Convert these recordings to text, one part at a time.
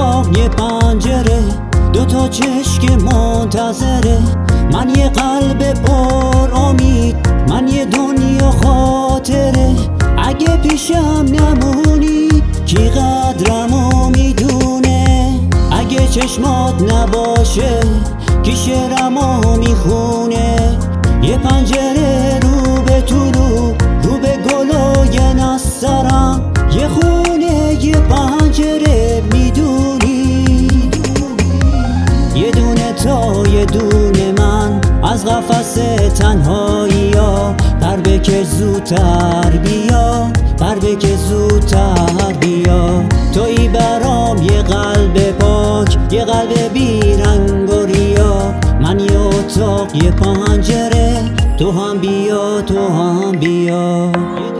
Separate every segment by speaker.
Speaker 1: اتاق یه پنجره، دوتا چشم منتظره، من یه قلب پر امید، من یه دنیا خاطره. اگه پیشم نمونی کی قدرمو میدونه، اگه چشمات نباشه کی شعرمو میخونه. یه پنجره رو به طلوع، رو به گل و یه نسترم، یه خونه یه پنجره میدونی. یه دونه تا یه دونه من از قفس تنهایی ها، پر بکش زودتر بیا، پر بکش زودتر بیا. تویی برام یه قلب پاک، یه قلب بیرنگ و ریا، من یه اتاق یه پنجره، تو هم بیا تو هم بیا.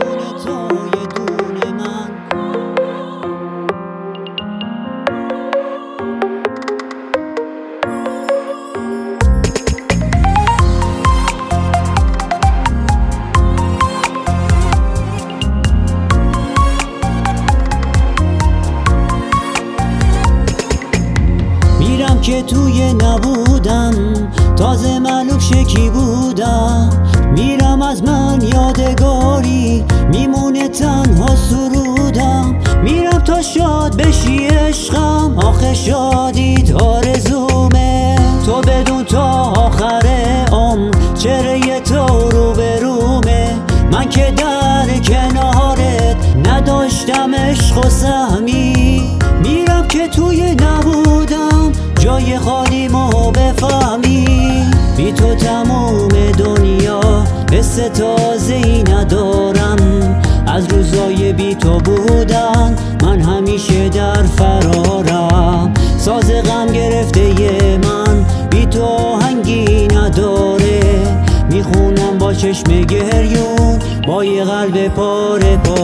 Speaker 1: میرم که توی نبودم، تازه معلوم شکی بودم. میرم از من یادگاری، میمونه تنها سرودم. میرم تا شاد بشی عشقم، آخه شادیت آرزومه. تو بدون تا آخر عمر چهره تو رو به رومه. من که در کنارت نداشتم عشق و سهمی، میرم که توی نبودم جای خالیمو بفهمی. بی تو تموم دنیا حس تازه‌ای ندارم، از روزای بی تو بودن من همیشه در فرارم. ساز غم گرفته من بی تو آهنگی نداره، میخونم با چشم گریون با یه قلب پاره پاره.